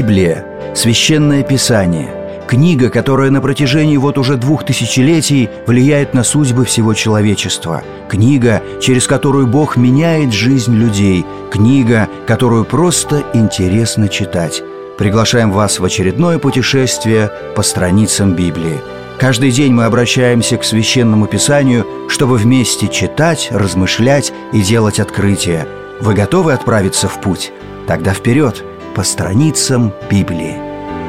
Библия – священное писание, книга, которая на протяжении уже 2000 влияет на судьбы всего человечества, книга, через которую Бог меняет жизнь людей, книга, которую просто интересно читать. Приглашаем вас в очередное путешествие по страницам Библии. Каждый день мы обращаемся к Священному Писанию, чтобы вместе читать, размышлять и делать открытия. Вы готовы отправиться в путь? Тогда вперед, по страницам Библии.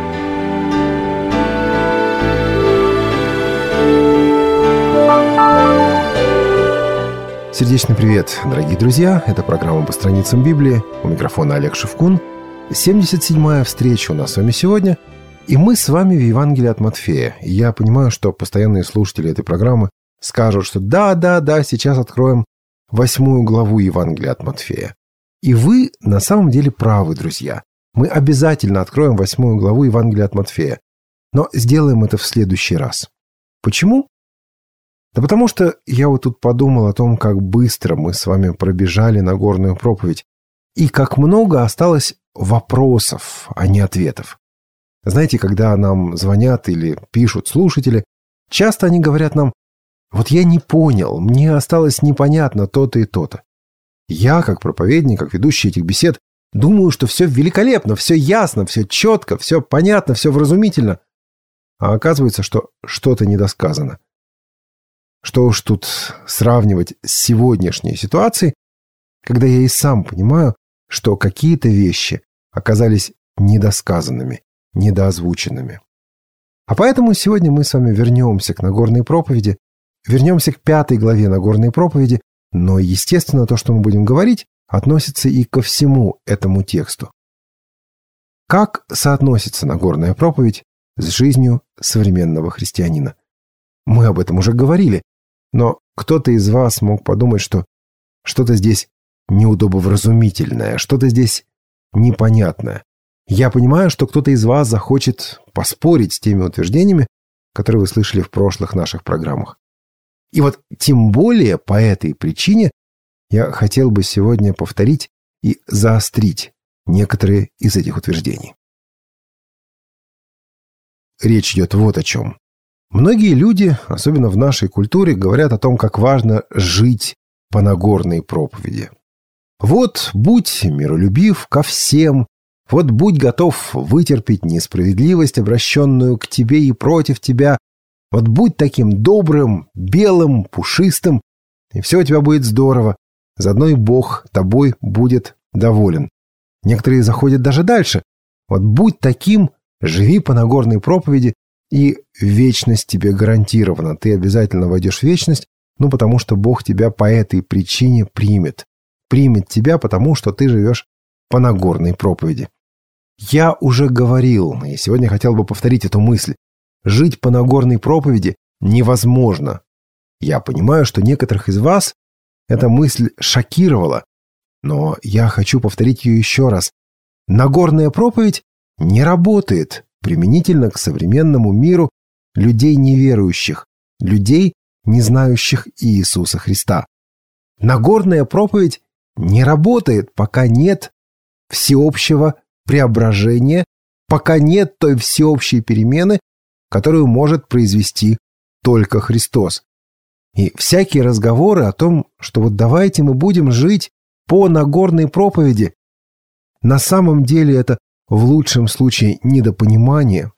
Сердечный привет, дорогие друзья! Это программа «По страницам Библии». У микрофона Олег Шевкун. 77-я встреча у нас с вами сегодня. И мы с вами в Евангелии от Матфея. И я понимаю, что постоянные слушатели этой программы скажут, что да, сейчас откроем 8 главу Евангелия от Матфея. И вы на самом деле правы, друзья. Мы обязательно откроем 8 главу Евангелия от Матфея. Но сделаем это в следующий раз. Почему? Да потому что я тут подумал о том, как быстро мы с вами пробежали Нагорную проповедь. И как много осталось вопросов, а не ответов. Знаете, когда нам звонят или пишут слушатели, часто они говорят нам: вот я не понял, мне осталось непонятно то-то и то-то. Я, как проповедник, как ведущий этих бесед, думаю, что все великолепно, все ясно, все четко, все понятно, все вразумительно. А оказывается, что что-то недосказано. Что уж тут сравнивать с сегодняшней ситуацией, когда я и сам понимаю, что какие-то вещи оказались недосказанными, недоозвученными. А поэтому сегодня мы с вами вернемся к Нагорной проповеди, вернемся к 5 главе Нагорной проповеди, но, естественно, то, что мы будем говорить, относится и ко всему этому тексту. Как соотносится Нагорная проповедь с жизнью современного христианина? Мы об этом уже говорили, но кто-то из вас мог подумать, что что-то здесь неудобовразумительное, что-то здесь непонятное. Я понимаю, что кто-то из вас захочет поспорить с теми утверждениями, которые вы слышали в прошлых наших программах. И вот тем более по этой причине я хотел бы сегодня повторить и заострить некоторые из этих утверждений. Речь идет вот о чем. Многие люди, особенно в нашей культуре, говорят о том, как важно жить по Нагорной проповеди. Вот будь миролюбив ко всем, вот будь готов вытерпеть несправедливость, обращенную к тебе и против тебя, вот будь таким добрым, белым, пушистым, и все у тебя будет здорово, заодно и Бог тобой будет доволен. Некоторые заходят даже дальше. Вот будь таким, живи по Нагорной проповеди, и вечность тебе гарантирована. Ты обязательно войдешь в вечность, потому что Бог тебя по этой причине примет. Примет тебя, потому что ты живешь по Нагорной проповеди. Я уже говорил, и сегодня хотел бы повторить эту мысль. Жить по Нагорной проповеди невозможно. Я понимаю, что некоторых из вас эта мысль шокировала, но я хочу повторить ее еще раз. Нагорная проповедь не работает применительно к современному миру людей неверующих, людей, не знающих Иисуса Христа. Нагорная проповедь не работает, пока нет всеобщего преображения, пока нет той всеобщей перемены, которую может произвести только Христос. И всякие разговоры о том, что давайте мы будем жить по Нагорной проповеди, на самом деле это в лучшем случае недопонимание,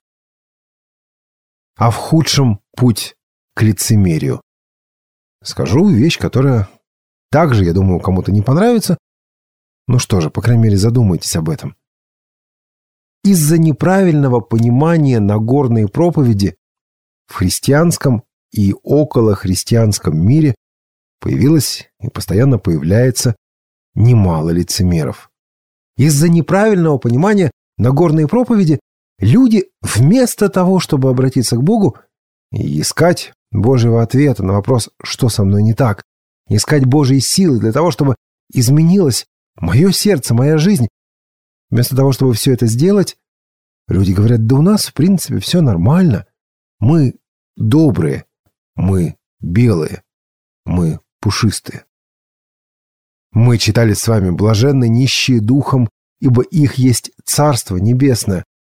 а в худшем путь к лицемерию. Скажу вещь, которая также, я думаю, кому-то не понравится. Ну что же, по крайней мере, задумайтесь об этом. Из-за неправильного понимания Нагорной проповеди в христианском и околохристианском мире появилось и постоянно появляется немало лицемеров. Из-за неправильного понимания Нагорной проповеди люди вместо того, чтобы обратиться к Богу и искать Божьего ответа на вопрос, что со мной не так, искать Божьей силы для того, чтобы изменилось мое сердце, моя жизнь, вместо того, чтобы все это сделать, люди говорят: да у нас, в принципе, все нормально. Мы добрые, мы белые, мы пушистые. Мы читали с вами: блаженны нищие духом, ибо их есть Царство Небесное.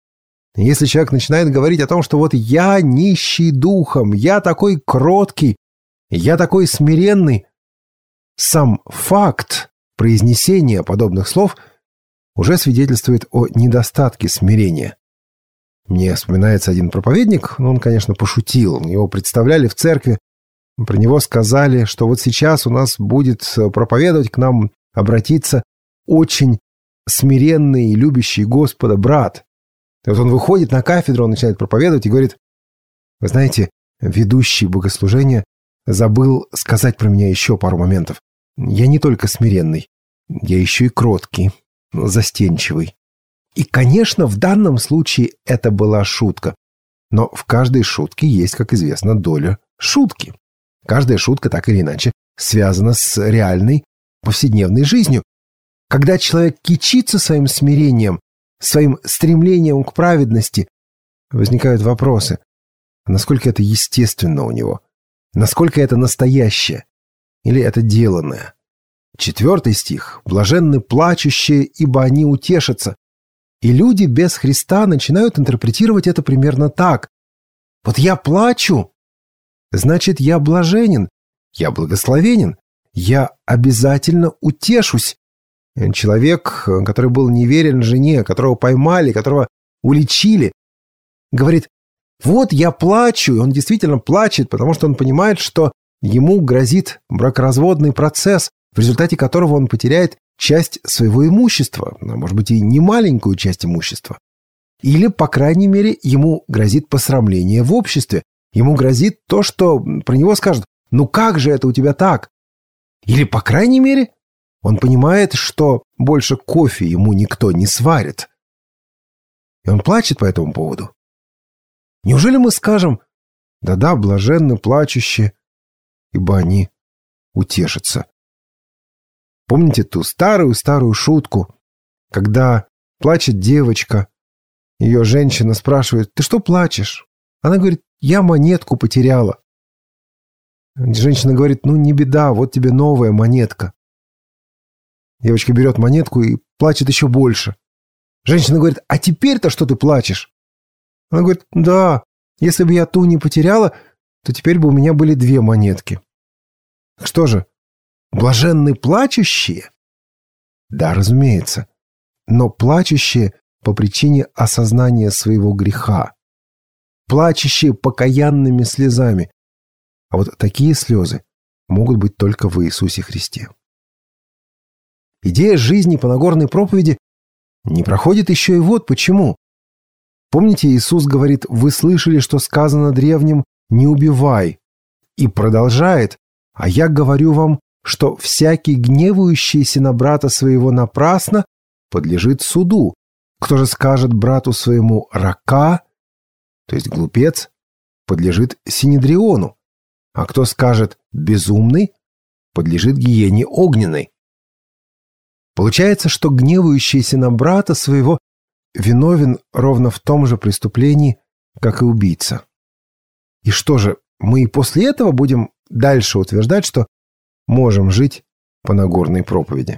Если человек начинает говорить о том, что вот я нищий духом, я такой кроткий, я такой смиренный, сам факт произнесения подобных слов уже свидетельствует о недостатке смирения. Мне вспоминается один проповедник, он, конечно, пошутил, его представляли в церкви, про него сказали, что вот сейчас у нас будет проповедовать, к нам обратиться очень смиренный и любящий Господа брат. И вот он выходит на кафедру, он начинает проповедовать и говорит: вы знаете, ведущий богослужения забыл сказать про меня еще пару моментов. Я не только смиренный, я еще и кроткий, застенчивый. И, конечно, в данном случае это была шутка. Но в каждой шутке есть, как известно, доля шутки. Каждая шутка так или иначе связана с реальной повседневной жизнью. Когда человек кичится своим смирением, своим стремлением к праведности, возникают вопросы: насколько это естественно у него? Насколько это настоящее? Или это деланное? 4 стих. «Блаженны плачущие, ибо они утешатся». И люди без Христа начинают интерпретировать это примерно так. Вот я плачу, значит, я блаженен, я благословенен, я обязательно утешусь. Человек, который был неверен жене, которого поймали, которого уличили, говорит: вот я плачу, и он действительно плачет, потому что он понимает, что ему грозит бракоразводный процесс, в результате которого он потеряет часть своего имущества, а может быть и немаленькую часть имущества. Или, по крайней мере, ему грозит посрамление в обществе, ему грозит то, что про него скажут: ну как же это у тебя так? Или, по крайней мере, он понимает, что больше кофе ему никто не сварит. И он плачет по этому поводу. Неужели мы скажем: да-да, блаженны плачущие, ибо они утешатся? Помните ту старую-старую шутку, когда плачет девочка, ее женщина спрашивает: ты что плачешь? Она говорит: я монетку потеряла. Женщина говорит: ну не беда, вот тебе новая монетка. Девочка берет монетку и плачет еще больше. Женщина говорит: а теперь-то что ты плачешь? Она говорит: да, если бы я ту не потеряла, то теперь бы у меня были 2 монетки. Что же, блаженны плачущие? Да, разумеется. Но плачущие по причине осознания своего греха. Плачущие покаянными слезами. А вот такие слезы могут быть только в Иисусе Христе. Идея жизни по Нагорной проповеди не проходит еще и вот почему. Помните, Иисус говорит: вы слышали, что сказано древним: не убивай. И продолжает: а я говорю вам, что всякий гневающийся на брата своего напрасно подлежит суду. Кто же скажет брату своему рака, то есть глупец, подлежит синедриону. А кто скажет безумный, подлежит гиене огненной. Получается, что гневающийся на брата своего виновен ровно в том же преступлении, как и убийца. И что же, мы и после этого будем дальше утверждать, что можем жить по Нагорной проповеди?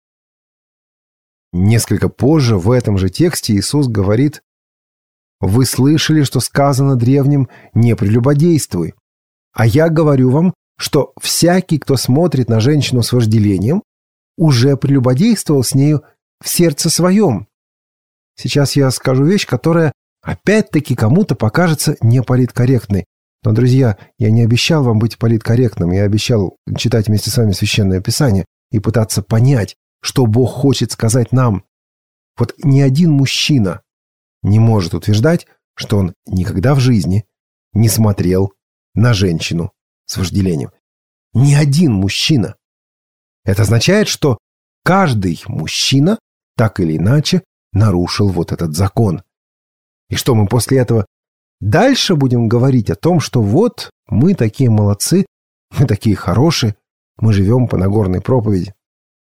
Несколько позже в этом же тексте Иисус говорит: «Вы слышали, что сказано древним: не прелюбодействуй. А я говорю вам, что всякий, кто смотрит на женщину с вожделением, уже прелюбодействовал с нею в сердце своем». Сейчас я скажу вещь, которая опять-таки кому-то покажется неполиткорректной. Но, друзья, я не обещал вам быть политкорректным, я обещал читать вместе с вами Священное Писание и пытаться понять, что Бог хочет сказать нам. Вот ни один мужчина не может утверждать, что он никогда в жизни не смотрел на женщину с вожделением. Ни один мужчина. Это означает, что каждый мужчина так или иначе нарушил вот этот закон. И что мы после этого дальше будем говорить о том, что вот мы такие молодцы, мы такие хорошие, мы живем по Нагорной проповеди.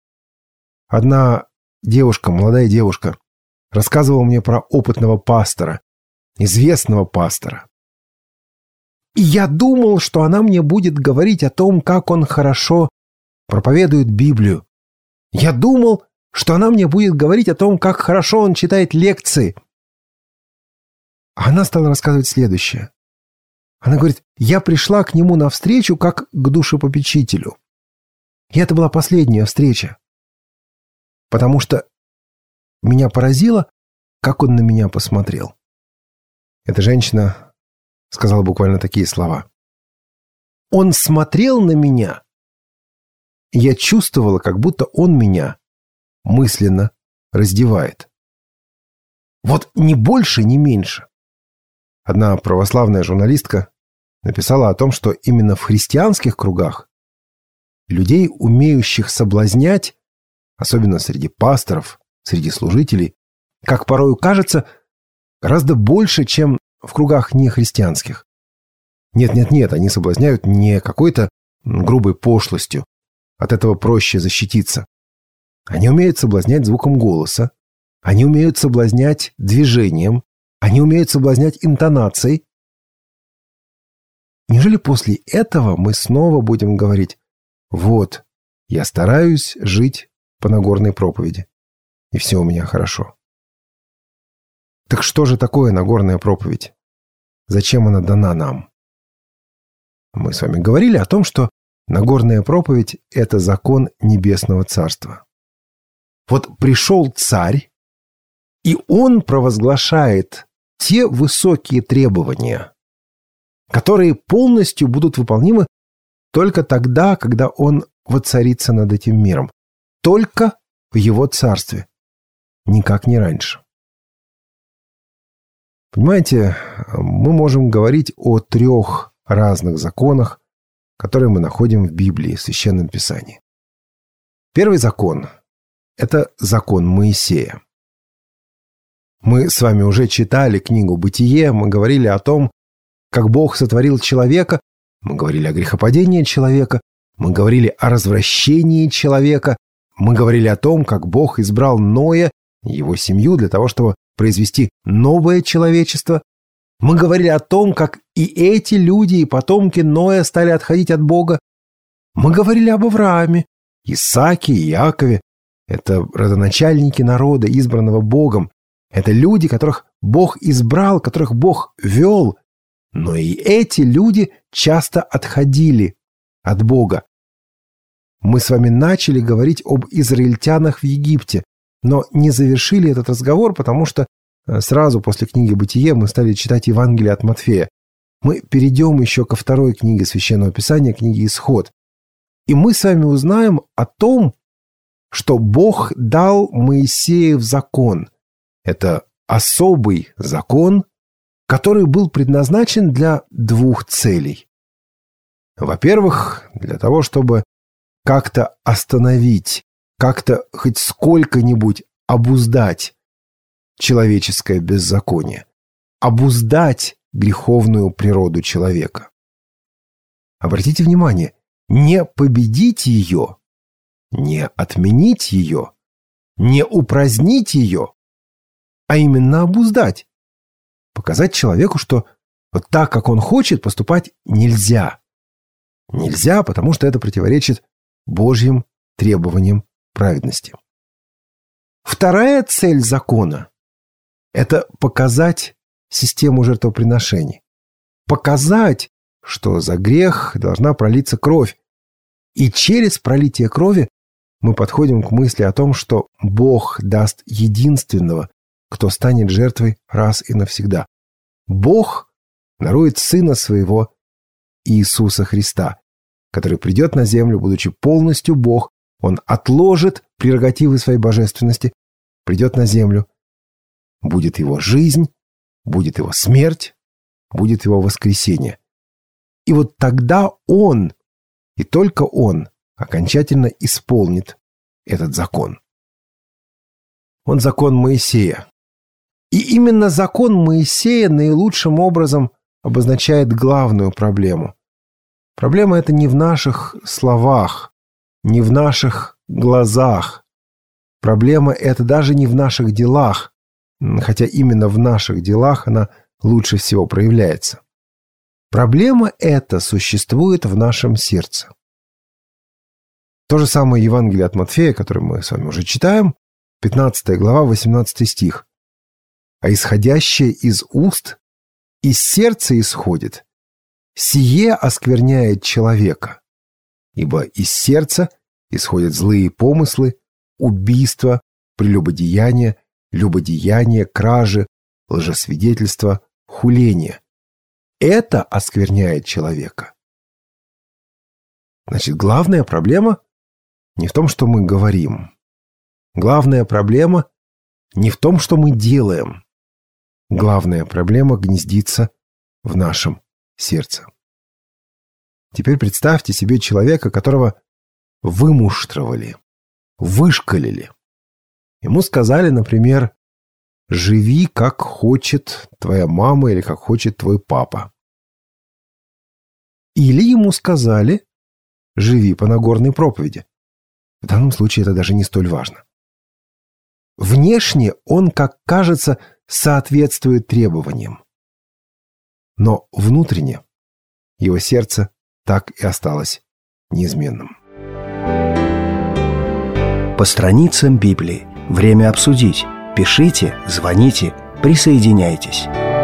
Одна девушка, молодая девушка, рассказывала мне про опытного пастора, известного пастора. И я думал, что она мне будет говорить о том, как он хорошо проповедует Библию. Я думал, что она мне будет говорить о том, как хорошо он читает лекции. А она стала рассказывать следующее. Она говорит, я пришла к нему навстречу как к душепопечителю. И это была последняя встреча. Потому что меня поразило, как он на меня посмотрел. Эта женщина сказала буквально такие слова. Он смотрел на меня, и я чувствовала, как будто он меня мысленно раздевает. Вот ни больше, ни меньше. Одна православная журналистка написала о том, что именно в христианских кругах людей, умеющих соблазнять, особенно среди пасторов, среди служителей, как порою кажется, гораздо больше, чем в кругах нехристианских. Нет, они соблазняют не какой-то грубой пошлостью. От этого проще защититься. Они умеют соблазнять звуком голоса. Они умеют соблазнять движением. Они умеют соблазнять интонацией. Неужели после этого мы снова будем говорить: вот, я стараюсь жить по Нагорной проповеди, и все у меня хорошо? Так что же такое Нагорная проповедь? Зачем она дана нам? Мы с вами говорили о том, что Нагорная проповедь – это закон Небесного Царства. Вот пришел царь, и он провозглашает те высокие требования, которые полностью будут выполнимы только тогда, когда он воцарится над этим миром. Только в его царстве. Никак не раньше. Понимаете, мы можем говорить о 3 разных законах, которые мы находим в Библии, в Священном Писании. Первый закон – это закон Моисея. Мы с вами уже читали книгу «Бытие», мы говорили о том, как Бог сотворил человека, мы говорили о грехопадении человека, мы говорили о развращении человека, мы говорили о том, как Бог избрал Ноя и его семью для того, чтобы произвести новое человечество. Мы говорили о том, как и эти люди, и потомки Ноя стали отходить от Бога. Мы говорили об Аврааме, Исааке и Иакове. Это родоначальники народа, избранного Богом. Это люди, которых Бог избрал, которых Бог вел. Но и эти люди часто отходили от Бога. Мы с вами начали говорить об израильтянах в Египте, но не завершили этот разговор, потому что сразу после книги «Бытие» мы стали читать Евангелие от Матфея. Мы перейдем еще ко 2 книге Священного Писания, книге «Исход». И мы с вами узнаем о том, что Бог дал Моисеев закон. Это особый закон, который был предназначен для 2 целей. Во-первых, для того, чтобы как-то остановить, как-то хоть сколько-нибудь обуздать человеческое беззаконие, обуздать греховную природу человека. Обратите внимание, не победить ее, не отменить ее, не упразднить ее, а именно обуздать. Показать человеку, что вот так, как он хочет, поступать нельзя. Нельзя, потому что это противоречит Божьим требованиям праведности. Вторая цель закона – это показать систему жертвоприношений. Показать, что за грех должна пролиться кровь. И через пролитие крови мы подходим к мысли о том, что Бог даст единственного, кто станет жертвой раз и навсегда. Бог дарует Сына Своего, Иисуса Христа, который придет на землю, будучи полностью Бог. Он отложит прерогативы своей божественности, придет на землю. Будет его жизнь, будет его смерть, будет его воскресение. И вот тогда он, и только он, окончательно исполнит этот закон. Он закон Моисея. И именно закон Моисея наилучшим образом обозначает главную проблему. Проблема эта не в наших словах, не в наших глазах. Проблема эта даже не в наших делах, хотя именно в наших делах она лучше всего проявляется. Проблема эта существует в нашем сердце. То же самое Евангелие от Матфея, которое мы с вами уже читаем, 15 глава, 18 стих. «А исходящее из уст из сердца исходит, сие оскверняет человека. Ибо из сердца исходят злые помыслы, убийства, прелюбодеяния, любодеяния, кражи, лжесвидетельства, хуления. Это оскверняет человека. Значит, главная проблема не в том, что мы говорим. Главная проблема не в том, что мы делаем. Главная проблема гнездится в нашем сердце. Теперь представьте себе человека, которого вымуштровали, вышкалили. Ему сказали, например, «Живи, как хочет твоя мама или как хочет твой папа». Или ему сказали «Живи по Нагорной проповеди». В данном случае это даже не столь важно. Внешне он, как кажется, соответствует требованиям. Но внутренне его сердце так и осталось неизменным. По страницам Библии. Время обсудить. Пишите, звоните, присоединяйтесь.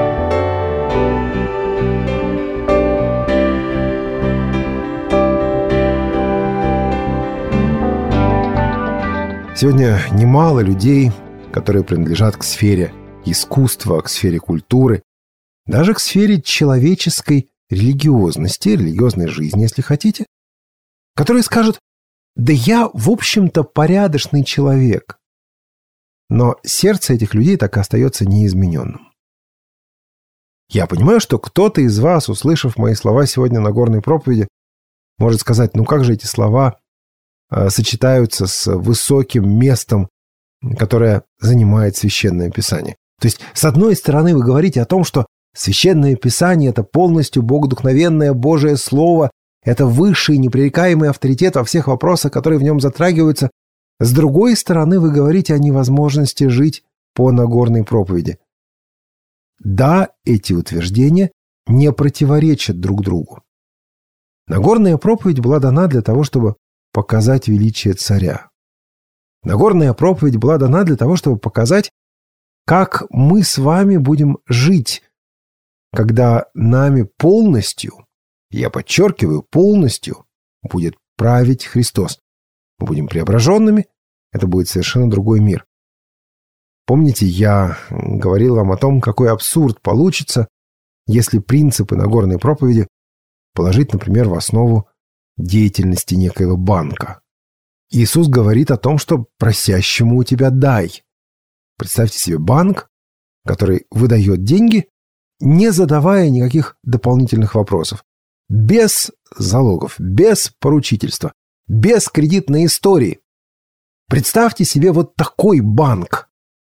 Сегодня немало людей, которые принадлежат к сфере искусства, к сфере культуры, даже к сфере человеческой религиозности, религиозной жизни, если хотите, которые скажут: «Да я, в общем-то, порядочный человек». Но сердце этих людей так и остается неизмененным. Я понимаю, что кто-то из вас, услышав мои слова сегодня на Нагорной проповеди, может сказать: ну как же эти слова сочетаются с высоким местом, которое занимает Священное Писание. То есть, с одной стороны, вы говорите о том, что Священное Писание – это полностью богодухновенное Божие Слово, это высший непререкаемый авторитет во всех вопросах, которые в нем затрагиваются. С другой стороны, вы говорите о невозможности жить по Нагорной проповеди. Да, эти утверждения не противоречат друг другу. Нагорная проповедь была дана для того, чтобы показать величие царя. Нагорная проповедь была дана для того, чтобы показать, как мы с вами будем жить, когда нами полностью, я подчеркиваю, полностью будет править Христос. Мы будем преображенными, это будет совершенно другой мир. Помните, я говорил вам о том, какой абсурд получится, если принципы Нагорной проповеди положить, например, в основу деятельности некоего банка. Иисус говорит о том, что просящему у тебя дай. Представьте себе банк, который выдает деньги, не задавая никаких дополнительных вопросов. Без залогов, без поручительства, без кредитной истории. Представьте себе вот такой банк.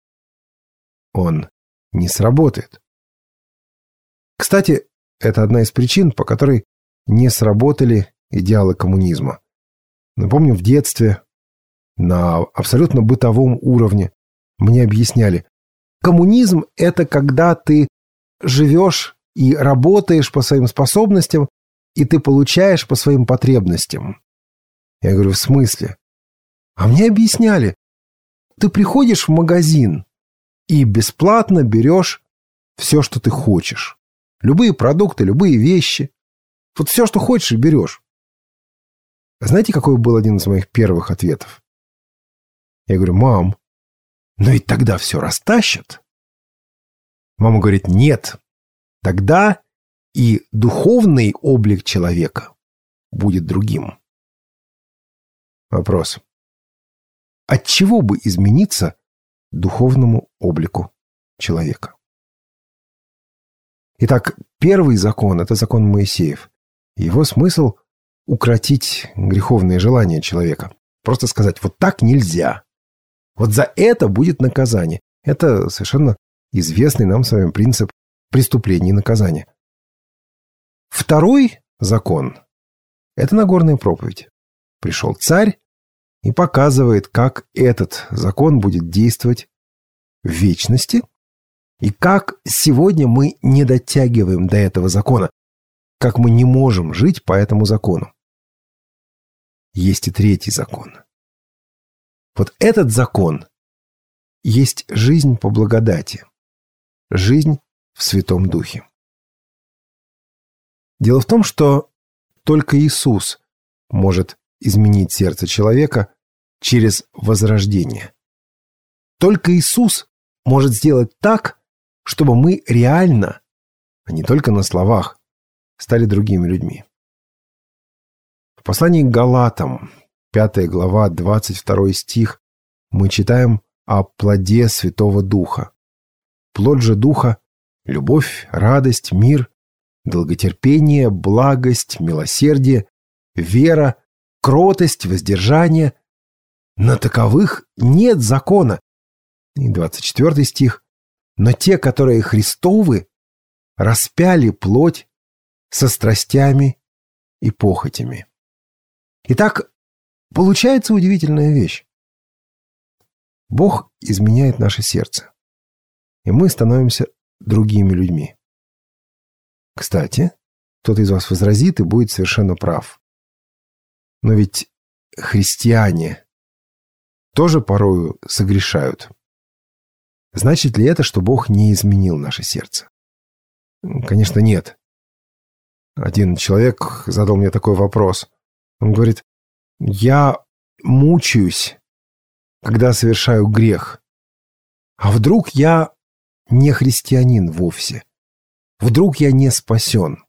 Он не сработает. Кстати, это одна из причин, по которой не сработали идеалы коммунизма. Напомню, в детстве на абсолютно бытовом уровне мне объясняли: коммунизм – это когда ты живешь и работаешь по своим способностям, и ты получаешь по своим потребностям. Я говорю: в смысле? А мне объясняли: ты приходишь в магазин и бесплатно берешь все, что ты хочешь. Любые продукты, любые вещи. Вот все, что хочешь, и берешь. Знаете, какой был один из моих первых ответов? Я говорю: мам, но ведь тогда все растащат. Мама говорит: нет, тогда и духовный облик человека будет другим. Вопрос: от чего бы измениться духовному облику человека? Итак, первый закон – это закон Моисеев. Его смысл – укротить греховные желания человека. Просто сказать: вот так нельзя. Вот за это будет наказание. Это совершенно известный нам с вами принцип преступления и наказания. Второй закон – это Нагорная проповедь. Пришел царь и показывает, как этот закон будет действовать в вечности, и как сегодня мы не дотягиваем до этого закона, как мы не можем жить по этому закону. Есть и третий закон. Вот этот закон есть жизнь по благодати, жизнь в Святом Духе. Дело в том, что только Иисус может изменить сердце человека через возрождение. Только Иисус может сделать так, чтобы мы реально, а не только на словах, стали другими людьми. В послании к Галатам, 5 глава, 22 стих, мы читаем о плоде Святого Духа. Плод же Духа – любовь, радость, мир, долготерпение, благость, милосердие, вера, кротость, воздержание. На таковых нет закона. И 24 стих. Но те, которые Христовы, распяли плоть со страстями и похотями. Итак, получается удивительная вещь. Бог изменяет наше сердце, и мы становимся другими людьми. Кстати, кто-то из вас возразит и будет совершенно прав. Но ведь христиане тоже порою согрешают. Значит ли это, что Бог не изменил наше сердце? Конечно, нет. Один человек задал мне такой вопрос. Он говорит: я мучаюсь, когда совершаю грех. А вдруг я не христианин вовсе? Вдруг я не спасен?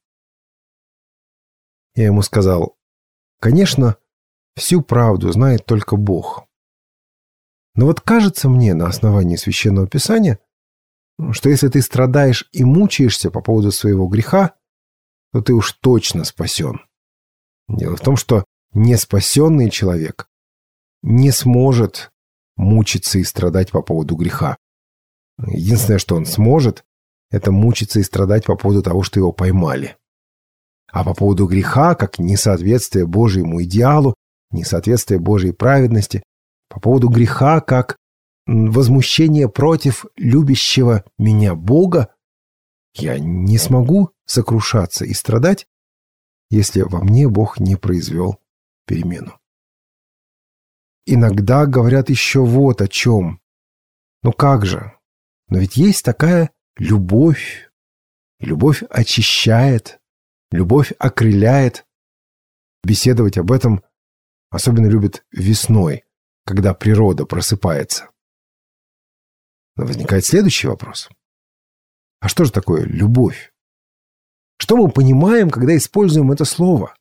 Я ему сказал: конечно, всю правду знает только Бог. Но вот кажется мне на основании Священного Писания, что если ты страдаешь и мучаешься по поводу своего греха, то ты уж точно спасен. Дело в том, что неспасенный человек не сможет мучиться и страдать по поводу греха. Единственное, что он сможет, это мучиться и страдать по поводу того, что его поймали. А по поводу греха, как несоответствие Божьему идеалу, несоответствие Божьей праведности, по поводу греха, как возмущение против любящего меня Бога, я не смогу сокрушаться и страдать, если во мне Бог не произвел перемену. Иногда говорят еще вот о чем. Ну как же? Но ведь есть такая любовь. И любовь очищает, любовь окрыляет. Беседовать об этом особенно любят весной, когда природа просыпается. Но возникает следующий вопрос. А что же такое любовь? Что мы понимаем, когда используем это слово?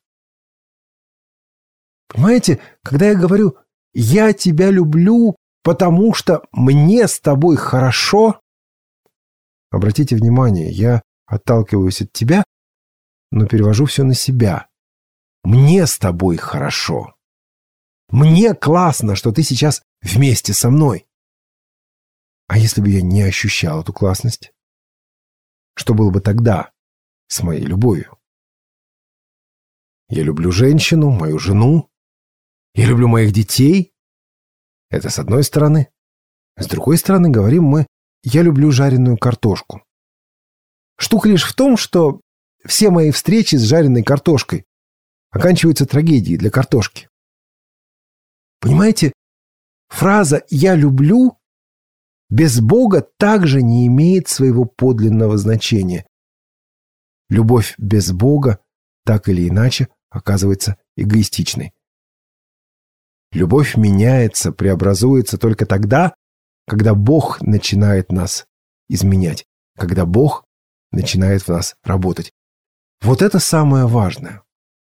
Понимаете, когда я говорю «я тебя люблю, потому что мне с тобой хорошо», обратите внимание, я отталкиваюсь от тебя, но перевожу все на себя. Мне с тобой хорошо. Мне классно, что ты сейчас вместе со мной. А если бы я не ощущал эту классность? Что было бы тогда с моей любовью? Я люблю женщину, мою жену. Я люблю моих детей. Это с одной стороны. С другой стороны, говорим мы, я люблю жареную картошку. Штука лишь в том, что все мои встречи с жареной картошкой оканчиваются трагедией для картошки. Понимаете, фраза «я люблю» без Бога также не имеет своего подлинного значения. Любовь без Бога так или иначе оказывается эгоистичной. Любовь меняется, преобразуется только тогда, когда Бог начинает нас изменять, когда Бог начинает в нас работать. Вот это самое важное.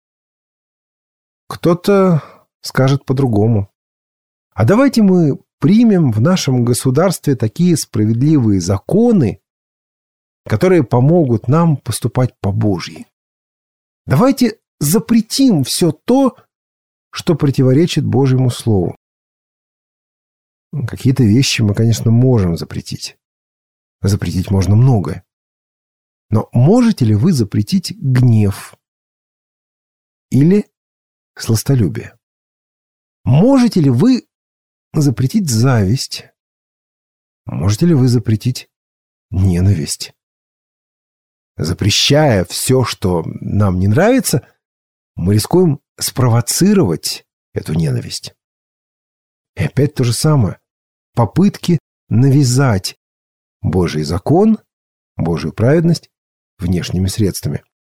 Кто-то скажет по-другому. А давайте мы примем в нашем государстве такие справедливые законы, которые помогут нам поступать по-божьи. Давайте запретим все то, что противоречит Божьему Слову. Какие-то вещи мы, конечно, можем запретить. Запретить можно многое. Но можете ли вы запретить гнев? Или сластолюбие? Можете ли вы запретить зависть? Можете ли вы запретить ненависть? Запрещая все, что нам не нравится, мы рискуем спровоцировать эту ненависть. И опять то же самое. Попытки навязать Божий закон, Божию праведность внешними средствами.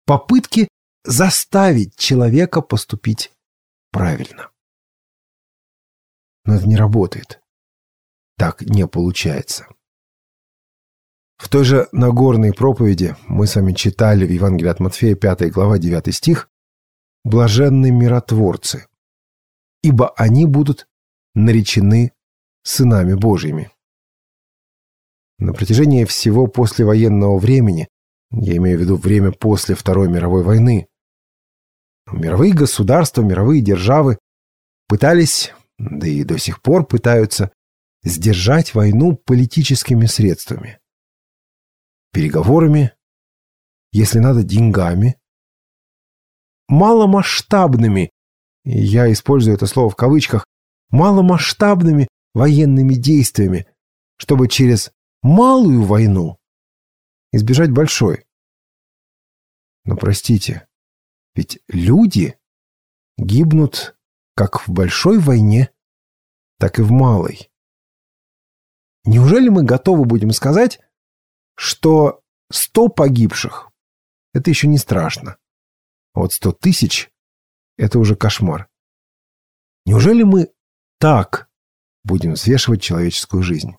попытки заставить человека поступить правильно. Но это не работает. Так не получается. В той же Нагорной проповеди мы с вами читали в Евангелии от Матфея, 5 глава, 9 стих: «Блаженны миротворцы, ибо они будут наречены сынами Божьими». На протяжении всего послевоенного времени, я имею в виду время после Второй мировой войны, мировые государства, мировые державы пытались, да и до сих пор пытаются, сдержать войну политическими средствами. Переговорами, если надо, деньгами, маломасштабными, я использую это слово в кавычках, маломасштабными военными действиями, чтобы через малую войну избежать большой. Но простите, ведь люди гибнут как в большой войне, так и в малой. Неужели мы готовы будем сказать, что 100 погибших – это еще не страшно, а вот 100 тысяч – это уже кошмар? Неужели мы так будем взвешивать человеческую жизнь?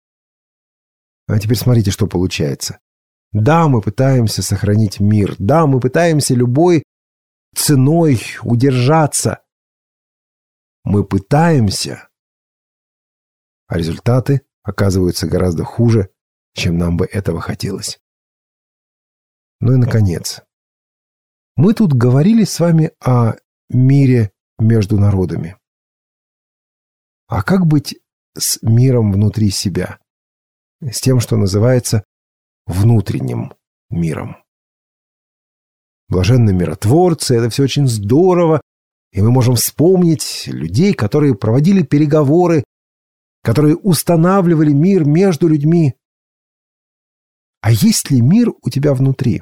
А теперь смотрите, что получается. Да, мы пытаемся сохранить мир. Да, мы пытаемся любой ценой удержаться. Мы пытаемся, а результаты оказываются гораздо хуже, чем нам бы этого хотелось. Ну и, наконец, мы тут говорили с вами о мире между народами. А как быть с миром внутри себя? С тем, что называется внутренним миром. Блаженны миротворцы, это все очень здорово, и мы можем вспомнить людей, которые проводили переговоры, которые устанавливали мир между людьми. А есть ли мир у тебя внутри?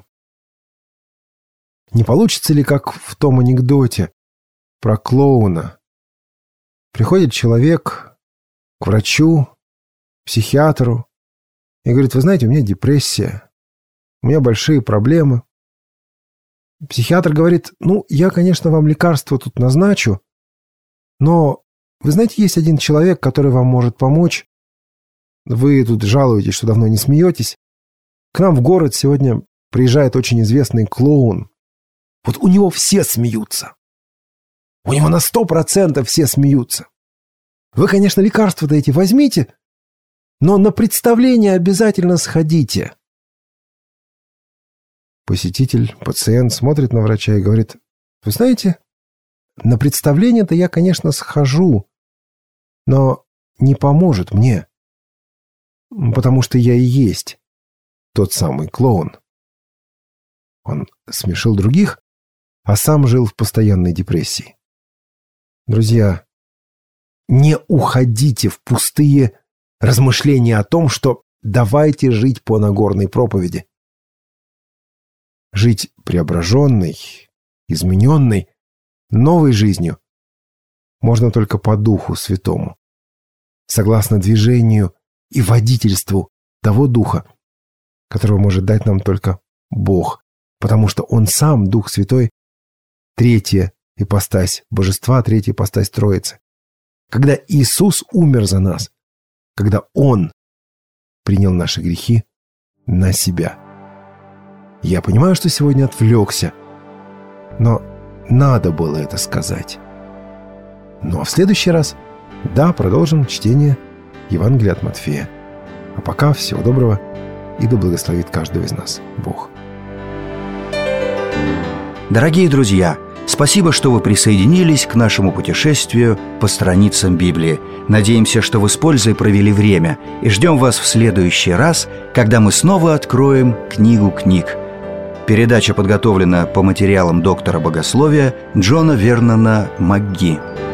Не получится ли, как в том анекдоте про клоуна? Приходит человек к врачу, психиатру, и говорит: вы знаете, у меня депрессия, у меня большие проблемы. Психиатр говорит: ну, я, конечно, вам лекарство тут назначу, но, вы знаете, есть один человек, который вам может помочь. Вы тут жалуетесь, что давно не смеетесь. К нам в город сегодня приезжает очень известный клоун. Вот у него все смеются. У него на 100% все смеются. Вы, конечно, лекарства-то эти возьмите, но на представление обязательно сходите. Посетитель, пациент смотрит на врача и говорит: вы знаете, на представление-то я, конечно, схожу, но не поможет мне, потому что я и есть тот самый клоун. Он смешил других, а сам жил в постоянной депрессии. Друзья, не уходите в пустые размышления о том, что давайте жить по Нагорной проповеди. Жить преображенной, измененной, новой жизнью можно только по Духу Святому, согласно движению и водительству того Духа, которого может дать нам только Бог, потому что Он сам, Дух Святой, третья ипостась Божества, третья ипостась Троицы. Когда Иисус умер за нас, когда Он принял наши грехи на себя. Я понимаю, что сегодня отвлекся, но надо было это сказать. Ну а в следующий раз, да, продолжим чтение Евангелия от Матфея. А пока всего доброго, и да благословит каждого из нас Бог. Дорогие друзья, спасибо, что вы присоединились к нашему путешествию по страницам Библии. Надеемся, что вы с пользой провели время, и ждем вас в следующий раз, когда мы снова откроем книгу книг. Передача подготовлена по материалам доктора богословия Джона Вернона МакГи.